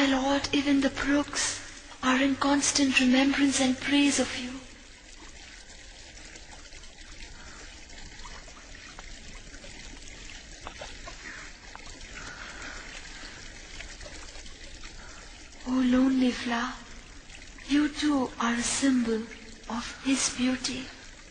My Lord, even the brooks are in constant remembrance and praise of you. O lonely flower, you too are a symbol of His beauty.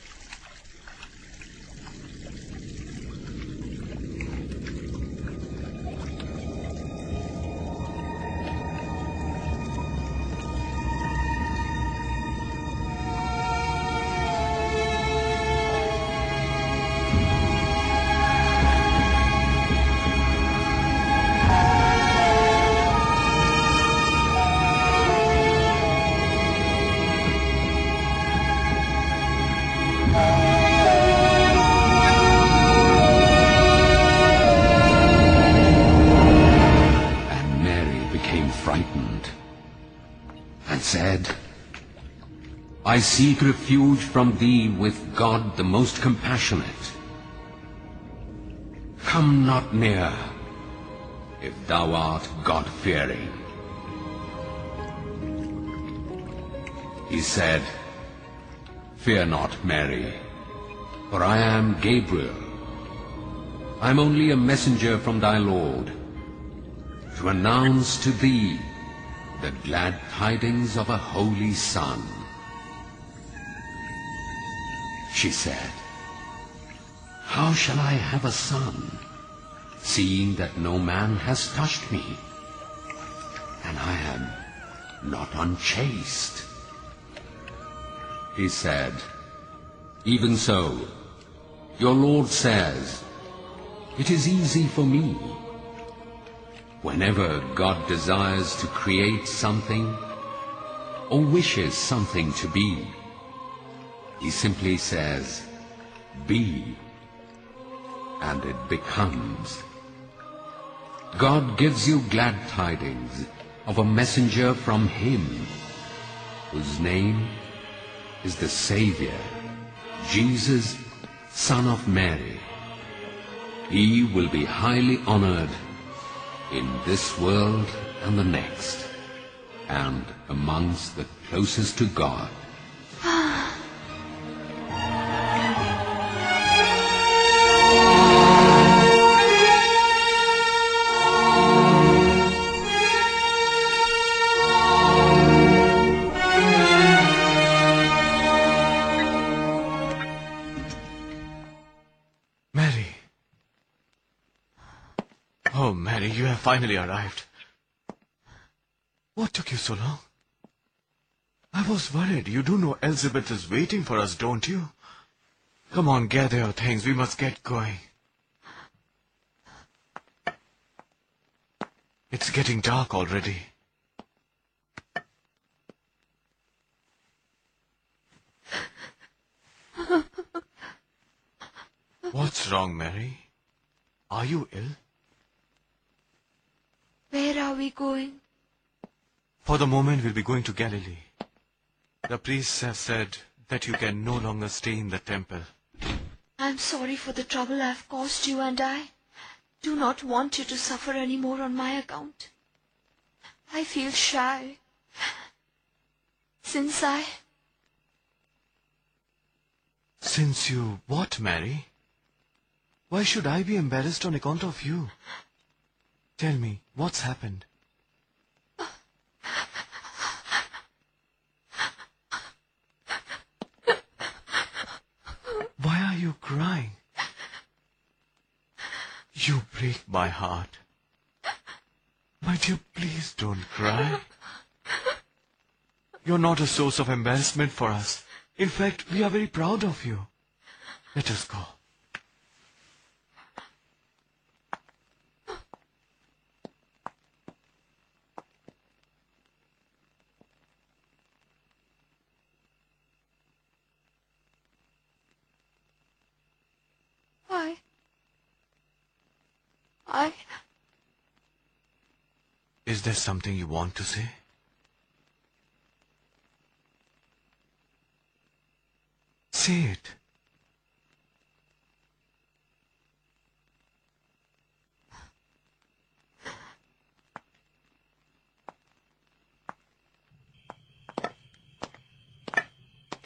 I seek refuge from thee with God the most compassionate. Come not near, if thou art God-fearing. He said, Fear not, Mary, for I am Gabriel. I am only a messenger from thy Lord, to announce to thee the glad tidings of a holy Son. She said, How shall I have a son, seeing that no man has touched me, and I am not unchaste? He said, Even so, your Lord says, It is easy for me. Whenever God desires to create something, or wishes something to be, He simply says, Be, and it becomes. God gives you glad tidings of a messenger from Him, whose name is the Savior, Jesus, Son of Mary. He will be highly honored in this world and the next, and amongst the closest to God. Oh, Mary, you have finally arrived. What took you so long? I was worried. You do know Elizabeth is waiting for us, don't you? Come on, gather your things. We must get going. It's getting dark already. What's wrong, Mary? Are you ill? Where are we going? For the moment, we'll be going to Galilee. The priests have said that you can no longer stay in the temple. I'm sorry for the trouble I've caused you, and I do not want you to suffer any more on my account. I feel shy. Since you what, Mary? Why should I be embarrassed on account of you? Tell me, what's happened? Why are you crying? You break my heart. My dear, please don't cry. You're not a source of embarrassment for us. In fact, we are very proud of you. Let us go. Is there something you want to say? Say it.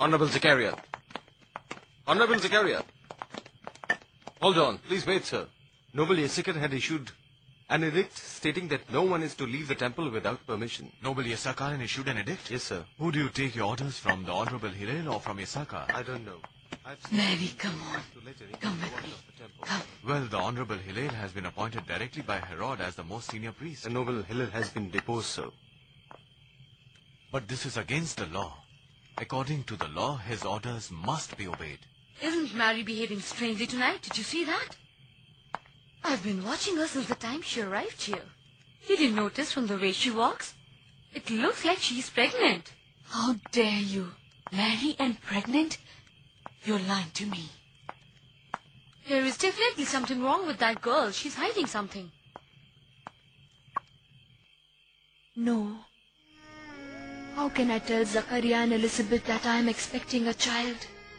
Honorable Zachariah. Honorable Zachariah. Hold on. Please wait, sir. Noble Issachar had issued an edict stating that no one is to leave the temple without permission. Noble Issachar issued an edict? Yes, sir. Who do you take your orders from, the Honorable Hillel or from Issachar? I don't know. Mary, come on. Come with me. Come. Well, the Honorable Hillel has been appointed directly by Herod as the most senior priest. The noble Hillel has been deposed, sir. But this is against the law. According to the law, his orders must be obeyed. Isn't Mary behaving strangely tonight? Did you see that? I've been watching her since the time she arrived here. You didn't notice from the way she walks? It looks like she's pregnant. How dare you? Mary and pregnant? You're lying to me. There is definitely something wrong with that girl. She's hiding something. No. How can I tell Zachariah and Elizabeth that I am expecting a child?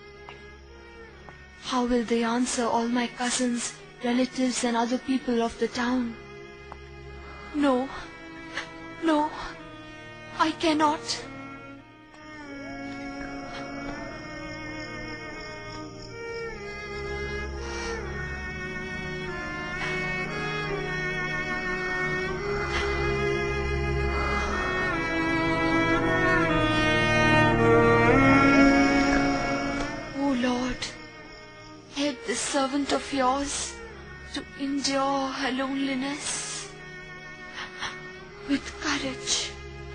How will they answer all my cousins, relatives and other people of the town? No. No. I cannot. Servant of yours to endure her loneliness with courage.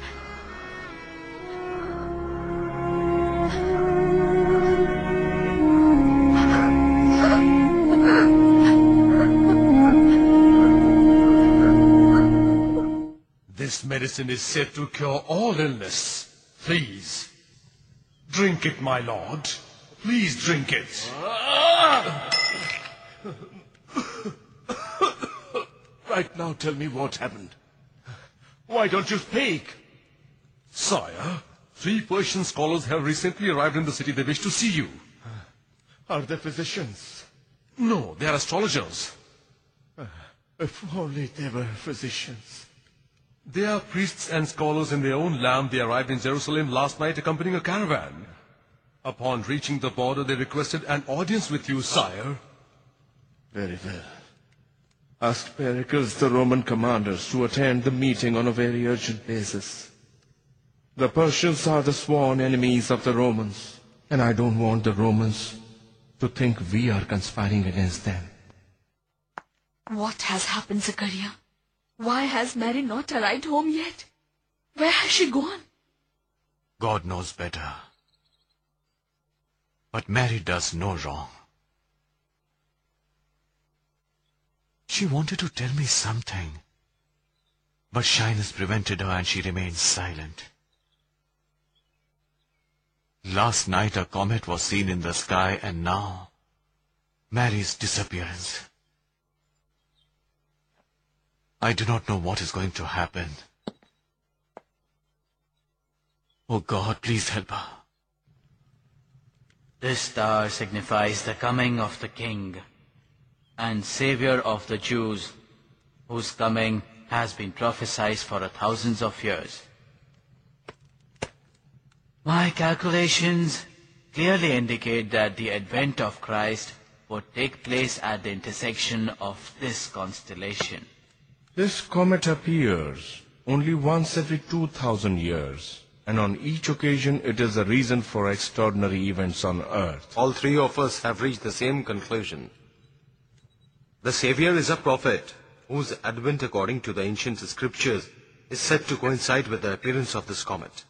This medicine is said to cure all illness. Please, drink it, my lord. Please drink it. Right now, tell me what happened. Why don't you speak? Sire, 3 Persian scholars have recently arrived in the city. They wish to see you. Are they physicians? No, they are astrologers. If only they were physicians. They are priests and scholars in their own land. They arrived in Jerusalem last night accompanying a caravan. Upon reaching the border, they requested an audience with you, sire. Very well. Ask Pericles, the Roman commanders, to attend the meeting on a very urgent basis. The Persians are the sworn enemies of the Romans, and I don't want the Romans to think we are conspiring against them. What has happened, Zachariah? Why has Mary not arrived home yet? Where has she gone? God knows better. But Mary does no wrong. She wanted to tell me something, but shyness prevented her and she remained silent. Last night a comet was seen in the sky, and now Mary's disappearance. I do not know what is going to happen. Oh God, please help her. This star signifies the coming of the King and Savior of the Jews, whose coming has been prophesied for thousands of years. My calculations clearly indicate that the advent of Christ would take place at the intersection of this constellation. This comet appears only once every 2,000 years, and on each occasion it is a reason for extraordinary events on earth. All 3 of us have reached the same conclusion. The Savior is a prophet whose advent, according to the ancient scriptures, is said to coincide with the appearance of this comet.